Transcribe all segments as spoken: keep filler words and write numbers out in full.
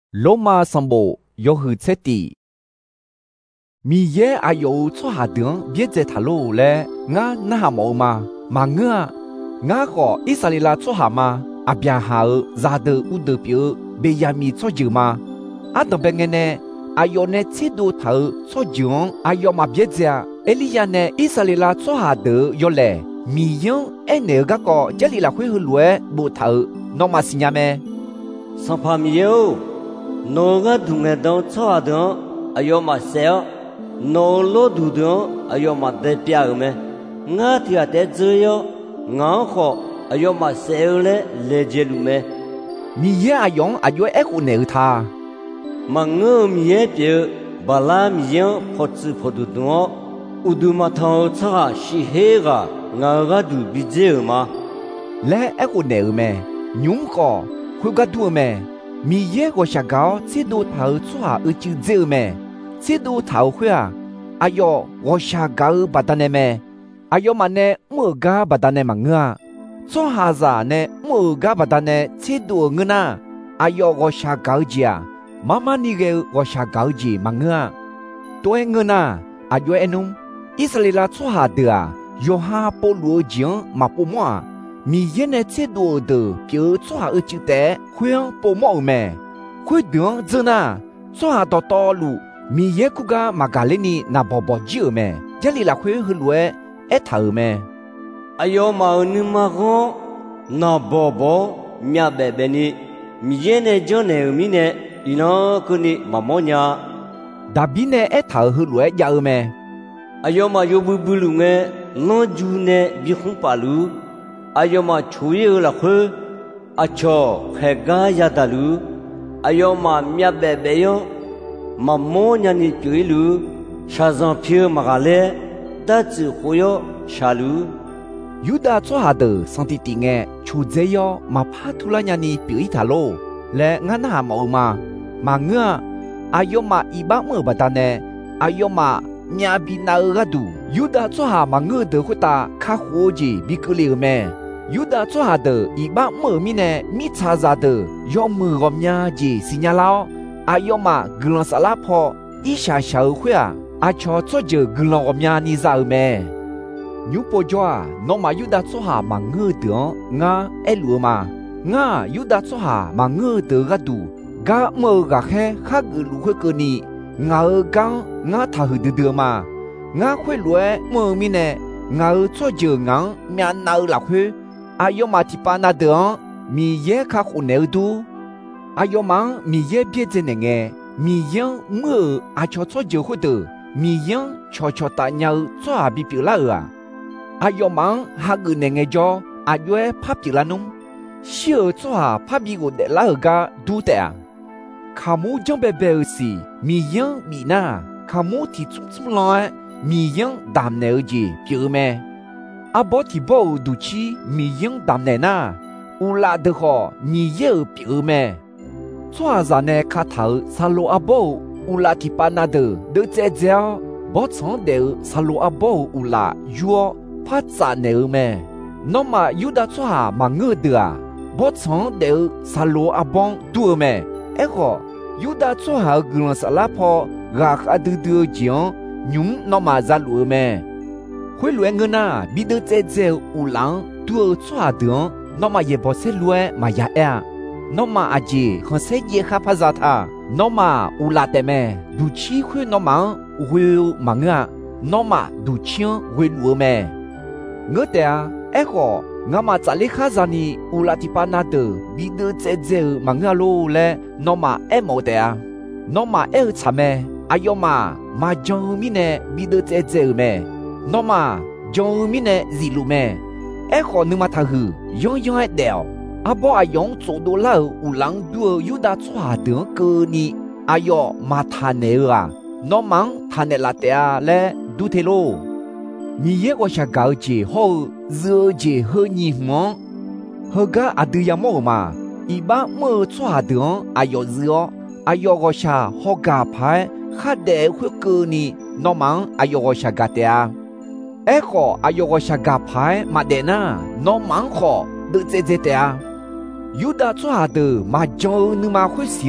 罗马上部要去彻底。米耶阿有错下等别在塔路嘞，我那下冇嘛，嘛我我和以色列拉错下嘛，阿边下扎的乌的表被亚米错住嘛，阿等边个呢？阿有呢切多头错住，阿有嘛别在，埃利亚呢以色列拉错下的要嘞，米样埃那个个这里拉会去乱不头，那么是伢咩？ 上怕米有。侬个同个当错的，哎呦嘛少，侬老多的，哎呦嘛得别个么？我听得这样，我好，哎呦嘛少嘞，来接路么？ 米耶阿用阿有爱护那他， 嘛我米耶表，巴拉米样破子破多多，我都嘛头错是黑个，我个都比这嘛。 来爱护那么？牛个会个多么？米耶个下高，这都头错而就这么，这都头会啊！哎呦，我下高不得呢么？哎呦嘛呢，莫个不得呢嘛我，错下子呢，莫个不得呢，这都我呢。哎呦，我下高级啊，妈妈你个我下高级嘛我，对我呢，哎呦哎侬，以色列拉错下的啊，有哈波罗江嘛不么？米耶呢这多的表做下而就得，会让不毛咩？会等着呢，做下到道路，米耶库个马嘎里尼那宝宝久咩？这里来会去乱一头咩？ 哎呦嘛你嘛讲，那宝宝面白白呢，米耶呢叫呢米呢，伊那个呢妈妈呀， 大比呢一头去乱要咩？ 哎呦嘛有不不路咩？那就呢比红八路。哎呦嘛，出去了去，啊瞧，还干呀的路，哎呦嘛，面白白哟，嘛莫让你追路，山上飘嘛个来，大只火哟下路。 有的做下的上帝定诶，出这哟，嘛怕突然让你表一条路，来俺那冇嘛，嘛我，哎呦嘛一百么不得呢，哎呦嘛。面比那个多，有的做下嘛我的回答卡伙计比个了咩？有的做下的一把么米呢？米查查的要么个面子是伢老，啊要么格朗萨拉坡一下小会啊，啊瞧做着格朗个面你咋咩？牛婆家啊，那么有的做下嘛我的，我爱路嘛，我有的做下嘛我的个多，个么个嘿哈个路会个你。我讲我他会得得嘛，我会来么咪呢？我做就我面脑拉去，哎呦嘛提巴那的，米也卡胡牛多，哎呦嘛米也别在那个，米样我阿瞧做就会得，米样悄悄打鸟做阿比表啦啊，哎呦嘛哈个那个叫阿约拍表啦侬，小做阿拍比我的啦个都的啊。卡姆将白白是米样米那，卡姆提出出来米样淡牛子表咩？阿伯提包都起米样淡奶那，乌拉的好米样表咩？做啥呢？卡头沙罗阿伯乌拉提巴那的都在这，不常的沙罗阿伯乌拉约怕咋牛咩？那么有的做下嘛我的啊，不常的沙罗阿伯多咩？哎个。有的做好格朗萨拉坡，牙卡嘟嘟讲，牛那么在路咩？会乱个呐，比得在在乌浪多做下的，那么也不是乱嘛呀呀，那么阿姐和谁也哈怕咋他，那么乌拉的咩？都起会那么会忙啊，那么都抢会路咩？我的啊，哎个。我嘛在里卡扎尼乌拉提巴纳的，比得在在忙个路嘞，那么哎冇的啊，那么哎查咩？哎呦嘛，嘛将米呢比得在在咩？那么将米呢日路咩？哎可能嘛他去样样哎掉，阿伯阿样做到了乌浪多有的做下的个你，哎呦嘛他呢啊，那么他呢拉的啊嘞，都得咯。米耶我下高级好热级好热么？好个阿对呀么嘛？一般么做下的阿要热，阿要我下好个牌，哈得会个你，那么阿要我下个的啊？哎个阿要我下个牌嘛的呢？那么好，都在在的啊？有的做下的嘛叫你嘛会想，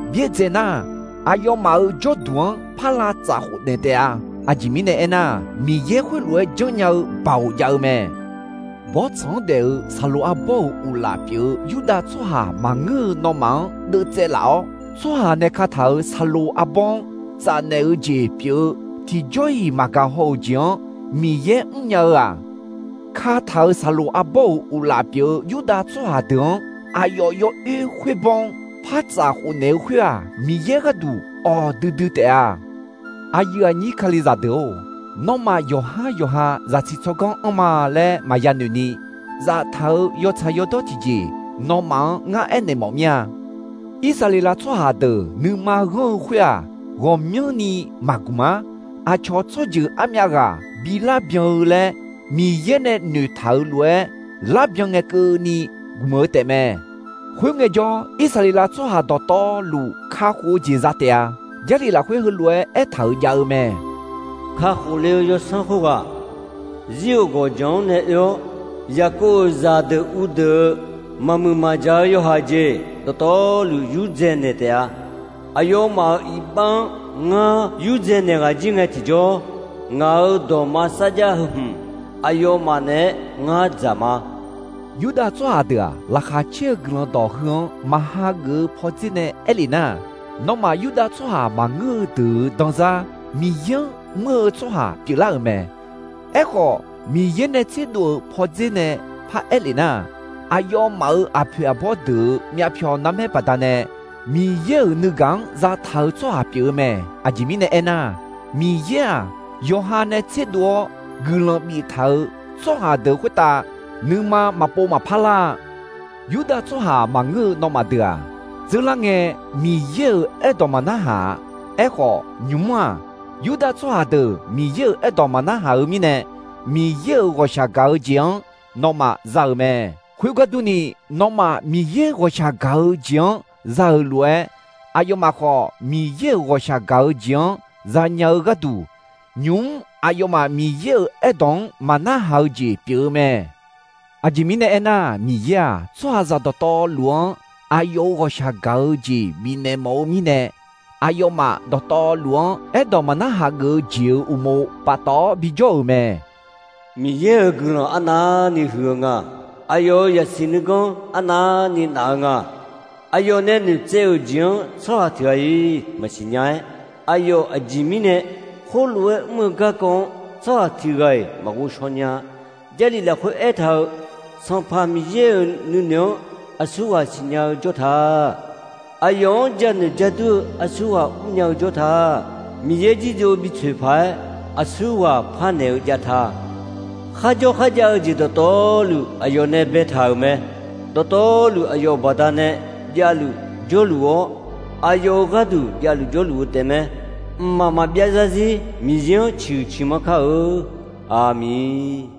别在那，阿要马尔就多怕拉杂活的的啊，阿吉米的那，米也会来就要保佑咩？我常的萨罗阿波乌拉表，有的做下忙儿诺忙的在老，做下那卡头萨罗阿邦，在那个节表，提着伊马家好讲，米也唔要啊。卡头萨罗阿波乌拉表，有的做下的，阿要要约会帮，怕杂活那会啊，米也个度哦，嘟嘟的啊，阿要你卡里咋的哦？诺玛有哈有哈，在起做工阿妈嘞，玛亚努尼，在头有才有多几句，诺玛我爱你毛命。以色列拉做下的，你妈我会啊，我明你马古嘛，阿乔做就阿米个，比拉边嘞，米耶呢女头嘞，拉边个个你没得咩？会个叫以色列拉做下多多路卡户节日的啊，这里拉会去嘞，一头有咩？ 卡胡了有生活啊，有个讲呢有，一个扎的乌的，妈妈妈家有孩子，多多路有钱的的啊，哎呦嘛一般我有钱的个进来提着，我多嘛啥家哼，哎呦嘛呢我怎么？ 有的做下的啊，拉卡切格朗道乡马哈个破子呢，埃里呐，那么有的做下马我的当啥米样？莫做下别拉咩？哎个米耶呢制度破子呢，怕埃里呐，阿要毛阿皮阿波的，米票那么不单呢，米耶你讲在头做下别咩？阿吉米呢哎呐，米耶啊，有哈呢制度，格朗米头做下的会打，你嘛嘛波嘛怕啦，有的做下嘛我那么的啊，这啷个米耶哎多嘛那下，哎个牛嘛。有的做下的米有一道嘛那下面呢，米有我下高讲，那么绕咩？回过头呢，那么米有我下高讲绕路哎，阿有嘛好米有我下高讲绕鸟个度，牛阿有嘛米有一档嘛那好几表咩？阿吉米呢哎那米呀做下绕到多路，阿有我下高几米呢冇米呢？阿有嘛，多多路，哎，多嘛那哈个酒乌木巴多比较咩？ 米耶个了，阿那你喝啊？哎呦，也是你讲，阿那你拿啊？哎呦，那你走进错下条伊，没信呀？哎呦，阿吉米呢？后路么个讲错下条伊，没我说呀？这里来回一头，上怕米耶你娘，阿说话信呀叫他。阿勇家呢家都阿说话乌鸟叫他，米耶ji就比吹牌，阿说话怕牛家他，哈就哈家就多多路，阿勇呢别逃咩，多多路阿勇巴达呢家路就路哦，阿勇个都家路就路的咩，妈妈别着急，米耶去去么考，阿弥。